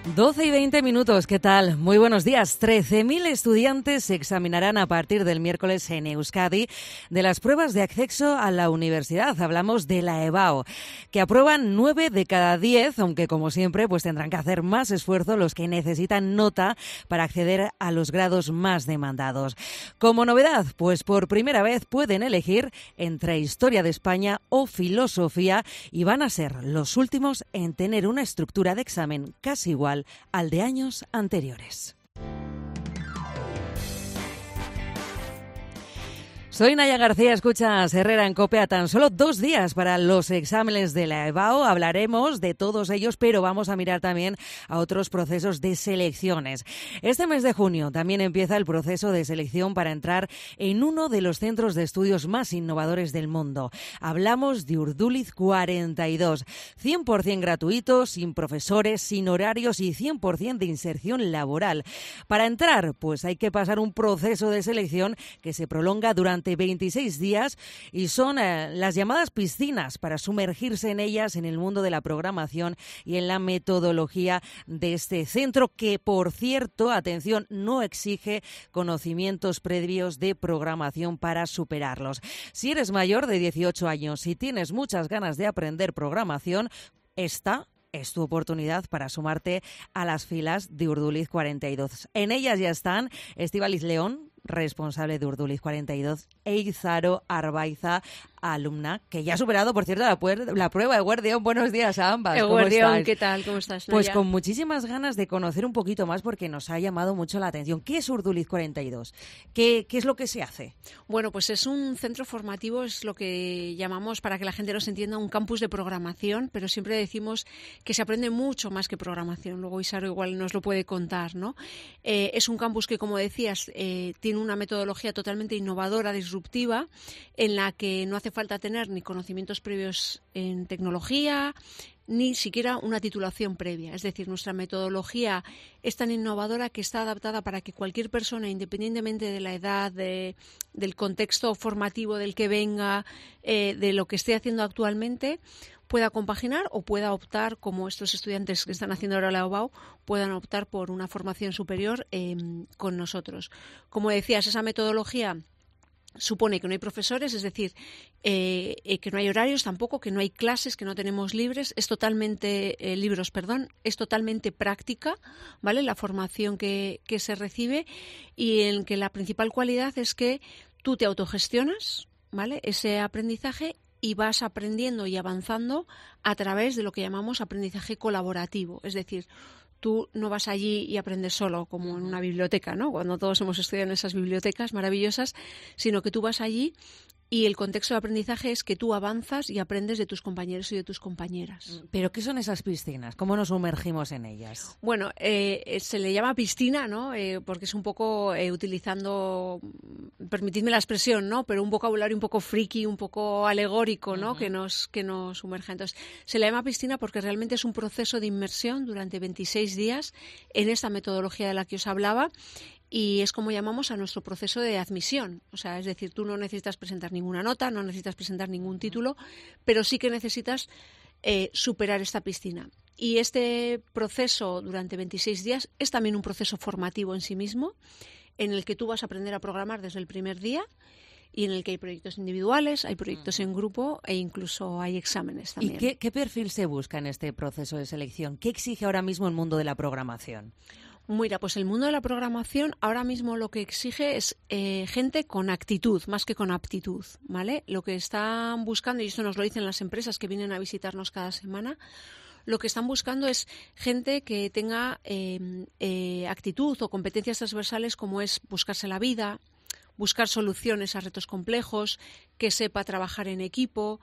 12:20, ¿qué tal? Muy buenos días. 13.000 estudiantes se examinarán a partir del miércoles en Euskadi de las pruebas de acceso a la universidad. Hablamos de la EBAU, que aprueban 9 de cada 10, aunque como siempre pues tendrán que hacer más esfuerzo los que necesitan nota para acceder a los grados más demandados. Como novedad, pues por primera vez pueden elegir entre Historia de España o Filosofía y van a ser los últimos en tener una estructura de examen casi igual al de años anteriores. Soy Naya García, escuchas Herrera en COPE. A tan solo 2 días para los exámenes de la EBAU. Hablaremos de todos ellos, pero vamos a mirar también a otros procesos de selecciones. Este mes de junio también empieza el proceso de selección para entrar en uno de los centros de estudios más innovadores del mundo. Hablamos de Urduliz 42, 100% gratuito, sin profesores, sin horarios y 100% de inserción laboral. Para entrar, pues hay que pasar un proceso de selección que se prolonga durante 26 días y son las llamadas piscinas para sumergirse en ellas en el mundo de la programación y en la metodología de este centro que, por cierto, atención, no exige conocimientos previos de programación para superarlos. Si eres mayor de 18 años y tienes muchas ganas de aprender programación, esta es tu oportunidad para sumarte a las filas de Urduliz 42. En ellas ya están Estíbaliz León, responsable de Urduliz 42, e Izaro Arbaiza, alumna, que ya ha superado, por cierto, la prueba de Guardión. Buenos días a ambas. Guardión, ¿qué tal? ¿Cómo estás, Naya? Pues con muchísimas ganas de conocer un poquito más porque nos ha llamado mucho la atención. ¿Qué es Urduliz 42? ¿Qué es lo que se hace? Bueno, pues es un centro formativo, es lo que llamamos, para que la gente nos entienda, un campus de programación, pero siempre decimos que se aprende mucho más que programación. Luego Izaro igual nos lo puede contar, ¿no? Es un campus que, como decías, tiene una metodología totalmente innovadora, disruptiva, en la que no hace falta tener ni conocimientos previos en tecnología, ni siquiera una titulación previa. Es decir, nuestra metodología es tan innovadora que está adaptada para que cualquier persona, independientemente de la edad, del contexto formativo del que venga, de lo que esté haciendo actualmente, pueda compaginar o pueda optar, como estos estudiantes que están haciendo ahora la EBAU, puedan optar por una formación superior con nosotros. Como decías, esa metodología supone que no hay profesores, es decir, que no hay horarios tampoco, que no hay clases, que no tenemos libros, es totalmente práctica, ¿vale? La formación que se recibe, y en que la principal cualidad es que tú te autogestionas, ¿vale? Ese aprendizaje, y vas aprendiendo y avanzando a través de lo que llamamos aprendizaje colaborativo, es decir, tú no vas allí y aprendes solo, como en una biblioteca, ¿no? Cuando todos hemos estudiado en esas bibliotecas maravillosas, sino que tú vas allí y el contexto de aprendizaje es que tú avanzas y aprendes de tus compañeros y de tus compañeras. ¿Pero qué son esas piscinas? ¿Cómo nos sumergimos en ellas? Bueno, se le llama piscina, ¿no? Porque es un poco utilizando, permitidme la expresión, ¿no? Pero un vocabulario un poco friki, un poco alegórico, ¿no? Uh-huh. que nos sumerja. Entonces, se le llama piscina porque realmente es un proceso de inmersión durante 26 días en esta metodología de la que os hablaba. Y es como llamamos a nuestro proceso de admisión. O sea, es decir, tú no necesitas presentar ninguna nota, no necesitas presentar ningún título, pero sí que necesitas superar esta piscina. Y este proceso durante 26 días es también un proceso formativo en sí mismo, en el que tú vas a aprender a programar desde el primer día y en el que hay proyectos individuales, hay proyectos en grupo e incluso hay exámenes también. ¿Y qué perfil se busca en este proceso de selección? ¿Qué exige ahora mismo el mundo de la programación? Mira, pues el mundo de la programación ahora mismo lo que exige es gente con actitud, más que con aptitud, ¿vale? Lo que están buscando, y esto nos lo dicen las empresas que vienen a visitarnos cada semana, lo que están buscando es gente que tenga actitud o competencias transversales, como es buscarse la vida, buscar soluciones a retos complejos, que sepa trabajar en equipo,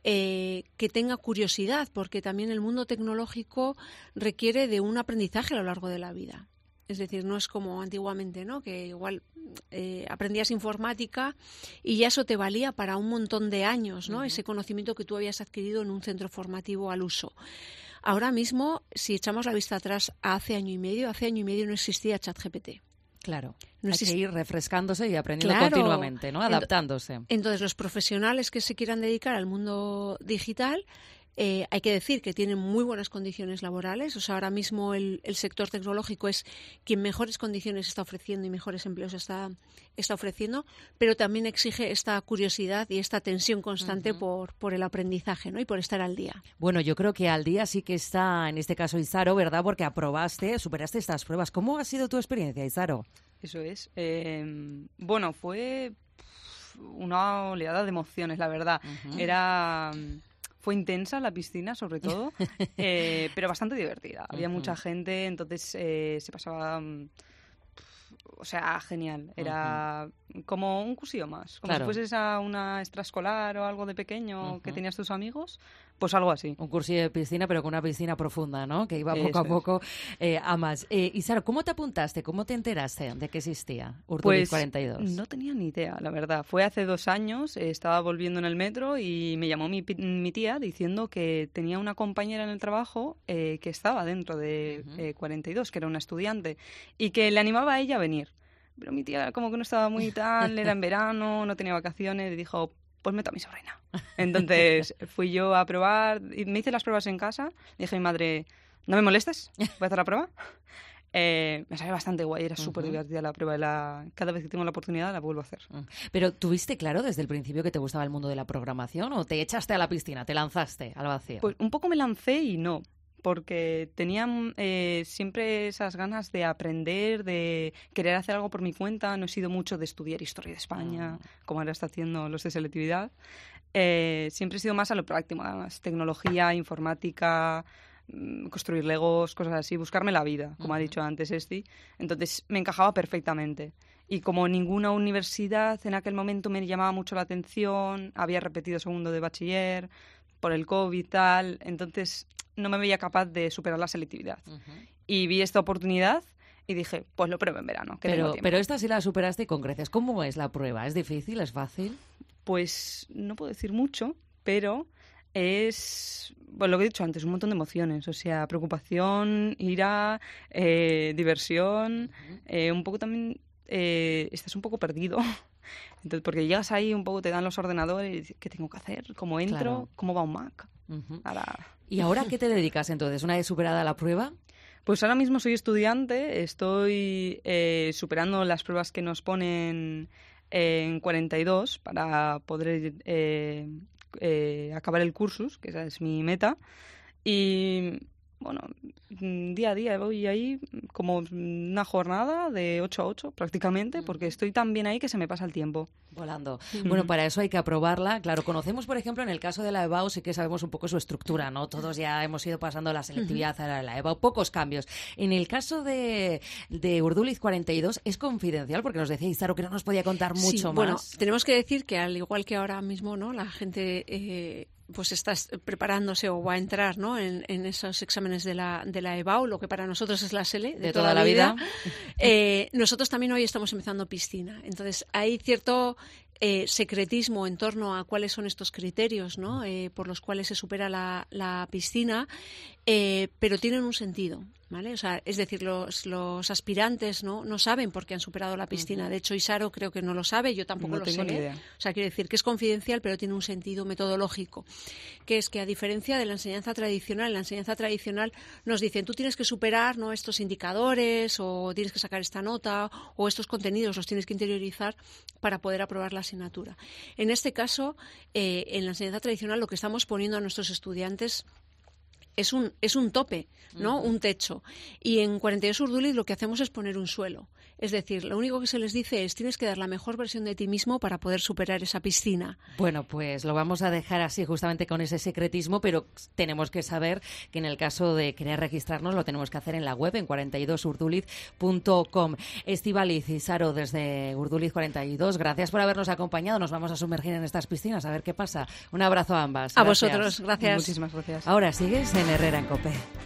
que tenga curiosidad, porque también el mundo tecnológico requiere de un aprendizaje a lo largo de la vida. Es decir, no es como antiguamente, ¿no? Que igual aprendías informática y ya eso te valía para un montón de años, ¿no? Uh-huh. Ese conocimiento que tú habías adquirido en un centro formativo al uso. Ahora mismo, si echamos la vista atrás a hace año y medio no existía ChatGPT. Claro, hay que ir refrescándose y aprendiendo continuamente, ¿no? Adaptándose. Entonces, los profesionales que se quieran dedicar al mundo digital Hay que decir que tienen muy buenas condiciones laborales. O sea, ahora mismo el sector tecnológico es quien mejores condiciones está ofreciendo y mejores empleos está ofreciendo, pero también exige esta curiosidad y esta tensión constante por el aprendizaje, ¿no? Y por estar al día. Bueno, yo creo que al día sí que está, en este caso, Izaro, ¿verdad? Porque superaste estas pruebas. ¿Cómo ha sido tu experiencia, Izaro? Eso es. Bueno, fue una oleada de emociones, la verdad. Fue intensa la piscina, sobre todo, pero bastante divertida. Había mucha gente, entonces se pasaba... O sea, genial. Era como un cursillo más. Como si fueses a una extraescolar o algo de pequeño que tenías tus amigos, pues algo así. Un cursillo de piscina, pero con una piscina profunda, ¿no? Que iba poco a poco a más. Y Sara, ¿cómo te apuntaste? ¿Cómo te enteraste de que existía Urduliz 42? No tenía ni idea, la verdad. Fue hace 2 años, estaba volviendo en el metro y me llamó mi tía diciendo que tenía una compañera en el trabajo que estaba dentro de 42, que era una estudiante, y que le animaba a ella a venir. Pero mi tía como que no estaba muy tal, era en verano, no tenía vacaciones, y dijo, pues meto a mi sobrina. Entonces fui yo a probar, y me hice las pruebas en casa, dije a mi madre, no me molestes, voy a hacer la prueba. Me salió bastante guay, era súper divertida la prueba, cada vez que tengo la oportunidad la vuelvo a hacer. Pero ¿tuviste claro desde el principio que te gustaba el mundo de la programación o te echaste a la piscina, te lanzaste al vacío? Pues un poco me lancé y no. Porque tenía siempre esas ganas de aprender, de querer hacer algo por mi cuenta. No he sido mucho de estudiar historia de España, como ahora está haciendo los de selectividad. Siempre he sido más a lo práctico, más tecnología, informática, construir legos, cosas así, buscarme la vida, como ha dicho antes Esti. Entonces me encajaba perfectamente. Y como ninguna universidad en aquel momento me llamaba mucho la atención, había repetido segundo de bachiller por el COVID y tal, entonces no me veía capaz de superar la selectividad. Y vi esta oportunidad y dije, pues lo pruebo en verano, que tengo tiempo. Pero esta sí la superaste con creces. ¿Cómo es la prueba? ¿Es difícil? ¿Es fácil? Pues no puedo decir mucho, pero es, bueno, lo que he dicho antes, un montón de emociones. O sea, preocupación, ira, diversión, un poco también estás un poco perdido. Entonces, porque llegas ahí un poco, te dan los ordenadores y dices, ¿qué tengo que hacer? ¿Cómo entro? Claro. ¿Cómo va un Mac? ¿Y ahora qué te dedicas entonces? ¿Una vez superada la prueba? Pues ahora mismo soy estudiante, estoy superando las pruebas que nos ponen en 42 para poder acabar el cursus, que esa es mi meta. Y bueno, día a día voy ahí como una jornada de 8 a 8 prácticamente, porque estoy tan bien ahí que se me pasa el tiempo. Volando. Bueno, para eso hay que aprobarla. Claro, conocemos, por ejemplo, en el caso de la EBAU sí que sabemos un poco su estructura, ¿no? Todos ya hemos ido pasando la selectividad a la EBAU, pocos cambios. En el caso de Urduliz 42 es confidencial, porque nos decía Izaro que no nos podía contar mucho más. Bueno, tenemos que decir que al igual que ahora mismo, ¿no? La gente pues está preparándose o va a entrar, ¿no? en esos exámenes de la EBAU, lo que para nosotros es la SELE de toda la vida. Nosotros también hoy estamos empezando piscina. Entonces, hay cierto secretismo en torno a cuáles son estos criterios, ¿no? Por los cuales se supera la piscina, pero tienen un sentido, ¿vale? O sea, es decir, los aspirantes no saben por qué han superado la piscina. De hecho, Izaro creo que no lo sabe, yo tampoco lo sé. No tengo ni idea. O sea, quiere decir que es confidencial, pero tiene un sentido metodológico, que es que a diferencia de la enseñanza tradicional, en la enseñanza tradicional nos dicen, tú tienes que superar, ¿no?, estos indicadores, o tienes que sacar esta nota, o estos contenidos los tienes que interiorizar para poder aprobar la asignatura. En este caso, en la enseñanza tradicional lo que estamos poniendo a nuestros estudiantes es un tope, ¿no? Un techo. Y en 42 Urduliz lo que hacemos es poner un suelo. Es decir, lo único que se les dice es tienes que dar la mejor versión de ti mismo para poder superar esa piscina. Bueno, pues lo vamos a dejar así justamente con ese secretismo, pero tenemos que saber que en el caso de querer registrarnos lo tenemos que hacer en la web, en 42urduliz.com. Estíbaliz y Saro desde Urduliz 42, gracias por habernos acompañado. Nos vamos a sumergir en estas piscinas a ver qué pasa. Un abrazo a ambas. A vosotros, gracias. Muchísimas gracias. Ahora sigues en Herrera en COPE.